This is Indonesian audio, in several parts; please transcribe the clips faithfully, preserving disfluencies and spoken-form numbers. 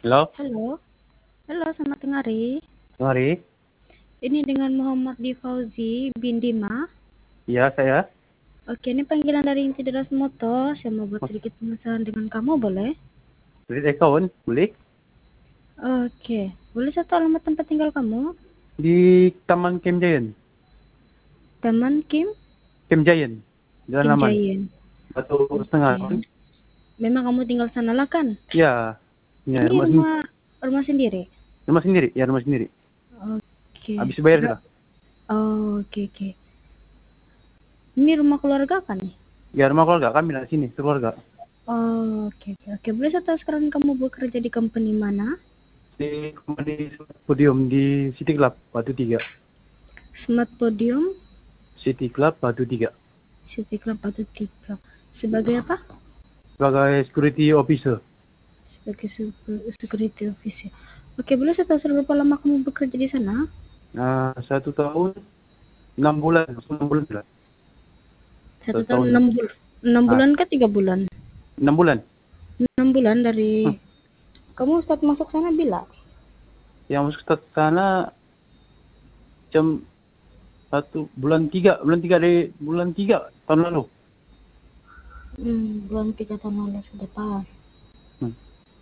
Halo, Halo, halo selamat tengah hari. mari. Ini dengan Muhammad Di Fauzi bin Dima. Iya, saya. Oke, ini panggilan dari Insideras Motor. Saya mau buat Mas, sedikit pemesanan dengan kamu, boleh? kredit account, boleh? Oke, boleh satu alamat tempat tinggal kamu? Di Taman Kem Giant. Taman Kim, Kem Giant. Jalan Kim Aman. Jayen. Batu setengah. Oke, memang kamu tinggal sana lah kan? Ya, ya Ini rumah sendiri. rumah rumah sendiri. Rumah sendiri, ya rumah sendiri. Oke, Habis bayar Ber- sudah. oh, oke oke. Ini rumah keluarga kan nih? Ya rumah keluarga kami di sini, keluarga. Oh, oke oke oke. Boleh saya tahu sekarang kamu bekerja di company mana? Di di podium di City Club Batu Tiga. Smart Podium, City Club Batu Tiga. City Club Batu Tiga. Sebagai apa? Sebagai security officer. Sebagai su- security officer. Oke, boleh saya tahu berapa lama kamu bekerja di sana? Nah, satu tahun enam bulan, enam bulan sudah. Satu Satu tahun tahun. enam bulan. Enam Ah, bulan ke tiga bulan? enam bulan. Enam bulan dari Hmm. kamu start masuk sana bila? Yang masuk ke sana jam satu bulan tiga bulan tiga dari bulan tiga tahun lalu. Hmm, bulan tiga tahun lalu sudah pas. Hmm.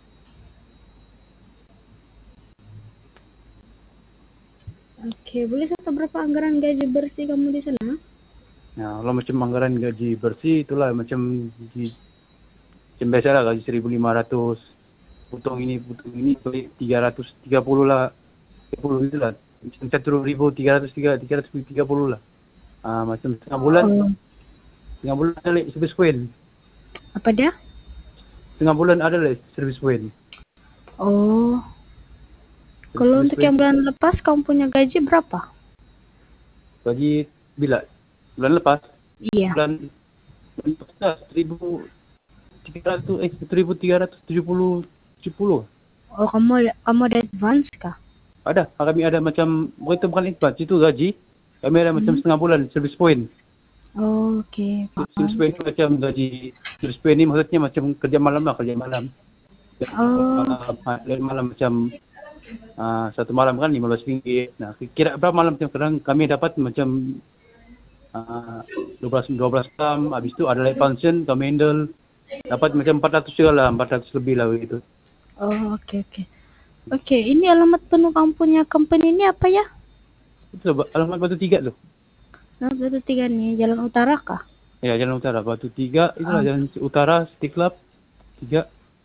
Oke, boleh saya tahu berapa anggaran gaji bersih kamu di sana? Nah, kalau macam anggaran gaji bersih itulah macam di macam biasa lah gaji seribu lima ratus, potong ini potong ini tiga ratus tiga puluh lah, tiga puluh itu lah, macam satu ribu tiga ratus tiga tiga ratus tiga puluh lah. Ah, macam setengah bulan Oh, setengah bulan ada lagi service point, apa dia? setengah bulan ada lagi service point. Oh, kalau Service untuk point yang bulan lepas kamu punya gaji berapa? gaji bila bulan lepas Iya. bulan bulan lepas seribu tiga ratus eh seribu tiga ratus tujuh puluh tujuh puluh. Oh, kamu kamu ada advance kah? Ada, kami ada macam, itu bukan advance, itu gaji. Kami ada macam Hmm. setengah bulan, service point. Oh, oke, Service paham. point itu macam gaji, service point ini maksudnya macam kerja malam lah, kerja malam. Oh, Uh, malam macam, uh, satu malam kan lima belas ringgit. Nah, kira berapa malam macam kadang kami dapat macam uh, dua belas dua belas jam, habis itu ada lagi function, kami handle. Dapat macam empat ratus juga lah, empat ratus lebih lah begitu. oh, oke oke. Oke, ini alamat penuh kamu punya company ini apa ya? Itu alamat Batu Tiga tuh. Nah, Batu Tiga nih, Jalan Utara kah? Ya, Jalan Utara, Batu Tiga, itulah Ah, Jalan Utara, City Club, tiga.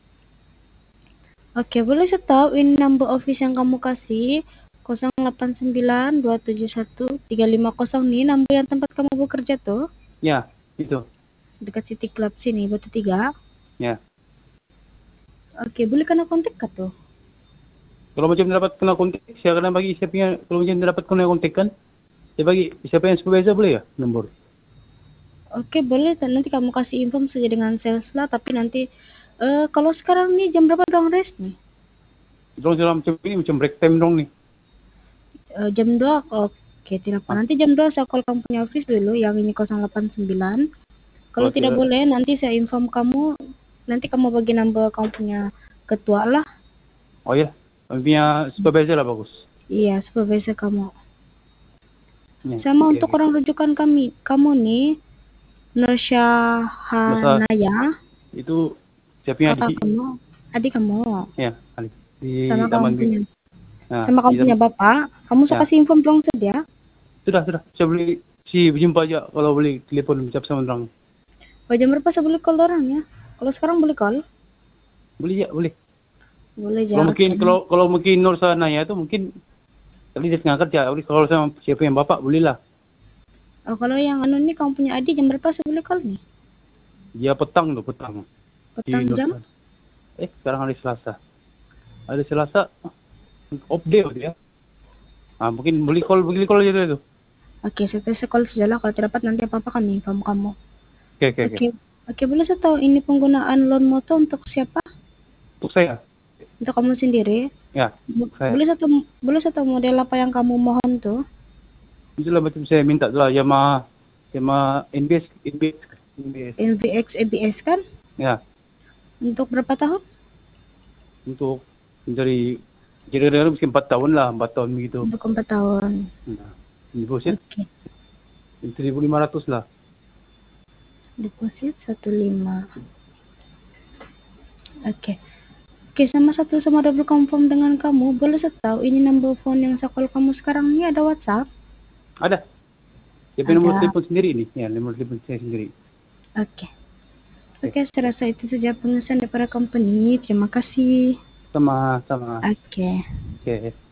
oke, boleh saya tahu ini number office yang kamu kasih nol delapan sembilan dua tujuh satu tiga lima nol nih, number yang tempat kamu bekerja tuh, Ya, itu. dekat City Club sini, Batu Tiga. Ya. Oke, boleh kena kontak kah tuh? Kalau macam dapat kena kontak, saya akan bagi siapa yang, kalau macam dapat kena kontak kan, saya bagi siapa yang supervisor boleh ya nombor. Oke, boleh. Nanti kamu kasih info saja dengan sales lah, tapi nanti eh kalau sekarang nih jam berapa dong rest nih? Dong dalam macam ini macam break time dong nih. Eh, jam dua. Oke, tidak apa. Ah, Nanti jam dua saya call kamu punya office dulu yang ini nol delapan sembilan. Kalau kalau tidak tidak, boleh nanti saya inform kamu. Nanti kamu bagi number kamu punya ketua lah. oh ya, kami punya supervisor lah bagus. Iya, supervisor kamu. Ya, Sama oke untuk oke. orang rujukan kami, kamu nih Nursya Masa Hanaya, itu siapa yang kakak di, kamu, adik kamu, ya di sama kamu taman punya, Bi- nah sama kamu di punya taman, bapak, kamu saya ya kasih info dong saja. sudah sudah, saya boleh si berjumpa aja kalau boleh telepon ucap sama orang. Oh, jam berapa saya boleh call orang ya? Kalau sekarang boleh call? Boleh ya, boleh. Boleh Kalau ya, mungkin oke. kalau kalau mungkin Nur sana ya itu mungkin kali dia tengah kerja. Boleh kalau sama siapa yang bapak boleh lah. Oh, kalau yang anu nih kamu punya adik jam berapa saya boleh call nih? Dia petang tuh petang di Petang Nur jam? sana. Eh sekarang hari Selasa. Hari Selasa off day dia. Ah mungkin boleh call boleh call aja dulu itu. Oke, saya saya call saja lah. Kalau tidak dapat nanti apa-apa kan nih kamu kamu. Oke oke oke. Oke, oke boleh saya tahu ini penggunaan loan motor untuk siapa? Untuk saya. Untuk kamu sendiri? Ya, Bo- untuk saya. Boleh satu boleh satu model apa yang kamu mohon tuh? Itulah macam saya minta tu lah Yamaha Yamaha N B S N B S N B S. N V X A B S kan? Ya, Untuk berapa tahun? untuk Dari kira-kira mungkin empat tahun lah, empat tahun begitu. Untuk empat tahun. Nah, deposit Oke. seribu lima ratus lah. Deposit satu lima. Oke. Oke, sama satu sama double confirm dengan kamu. Boleh saya tahu ini number phone yang saya call kamu sekarang ini ada WhatsApp? Ada. Dia punya nomor Ada. telepon sendiri nih. Ya, nomor telepon saya sendiri. Oke. Oke, saya rasa itu saja pengesahan daripada company. Terima kasih. Sama, sama. Oke. Oke.